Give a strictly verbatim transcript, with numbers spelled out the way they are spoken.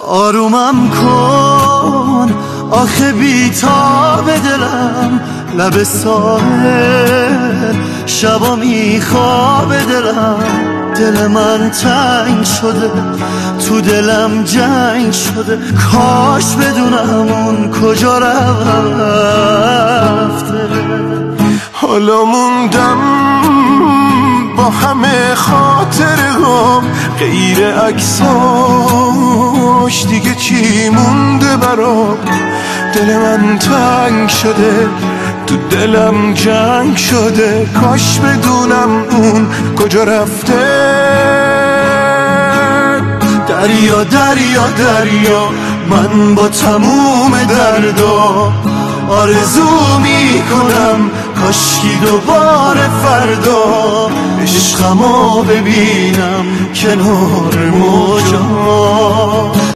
آرومم کن آخه بیتاب دلم، لب ساحل شبا میخواب دلم. دل من تنگ شده تو دلم جنگ شده، کاش بدونم اون کجا رفته. حالا موندم با همه خاطرهام، غیر عکساش دیگه چی مونده برام. دل من تنگ شده تو دلم جنگ شده، کاش بدونم اون کجا رفته. دریا دریا دریا من با تموم دردا آرزو میکنم کاشکی دوباره فردا عشقمو ببینم کنار موجا.